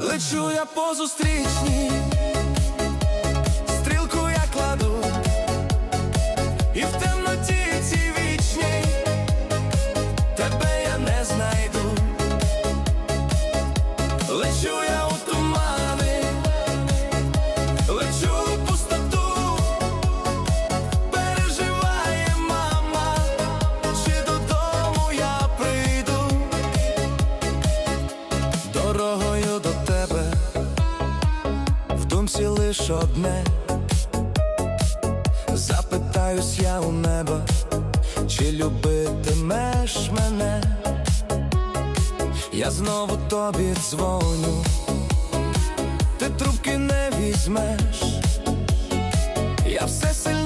Лечу я по зустрічній, стрілку я кладу, і в темноті цій вічній тебе я не знайду. Лечу я у тумани, лечу у пустоту, переживає мама, чи додому я прийду. Дорогою до тебе в думці лиш одне, запитаюсь я у неба, чи любитимеш мене. Я знову тобі дзвоню, ти трубки не візьмеш, я все сильніше